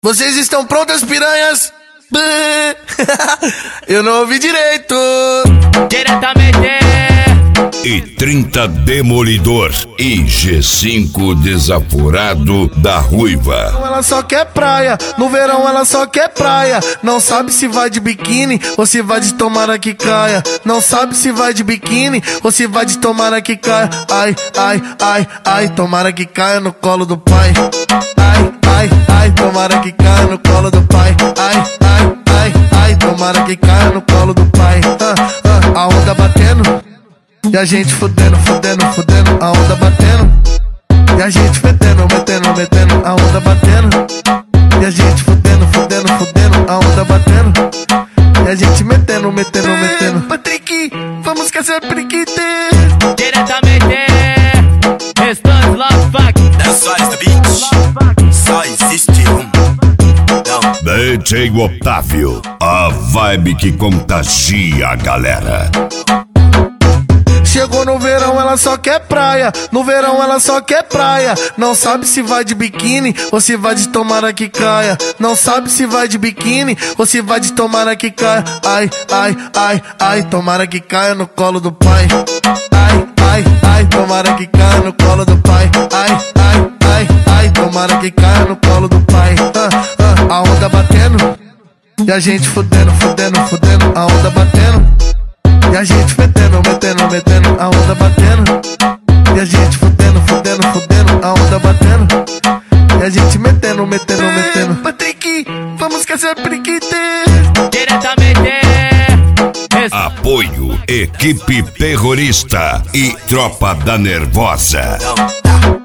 Vocês estão prontas, piranhas? Eu não ouvi direito. Diretamente e 30 Demolidor e G5 Desaforado da Ruiva. Ela só quer praia, no verão ela só quer praia. Não sabe se vai de biquíni ou se vai de tomara que caia. Não sabe se vai de biquíni ou se vai de tomara que caia. Ai, ai, ai, ai, tomara que caia no colo do pai. Ai, ai, ai, tomara que caia no colo do pai. Ai, ai, ai, ai, tomara que caia no colo do pai. A onda batendo e a gente fudendo, fudendo, fudendo. A onda batendo e a gente metendo, metendo, metendo. A onda batendo e a gente fudendo, fudendo, fudendo. A onda batendo e a gente metendo, metendo, metendo. Patrick, vamos esquecer Priquite. diretamente Restante Love Fuck. That's why it's the beach. Só existe DJ Otávio, a vibe que contagia a galera. Chegou no verão, ela só quer praia. No verão ela só quer praia. Não sabe se vai de biquíni ou se vai de tomara que caia. Não sabe se vai de biquíni ou se vai de tomara que caia. Ai, ai, ai, ai, tomara que caia no colo do pai. Ai, ai, ai, tomara que caia no colo do pai. Ai, ai, ai, ai, tomara que caia no colo do pai. A onda batendo e a gente fudendo, fudendo, fudendo. A onda batendo e a gente metendo, metendo, metendo. A onda batendo e a gente fudendo, fudendo, fudendo. A onda batendo e a gente metendo, metendo, metendo. Patrick, vamos esquecer Priquite. Diretamente Apoio Equipe Terrorista e Tropa da Nervosa.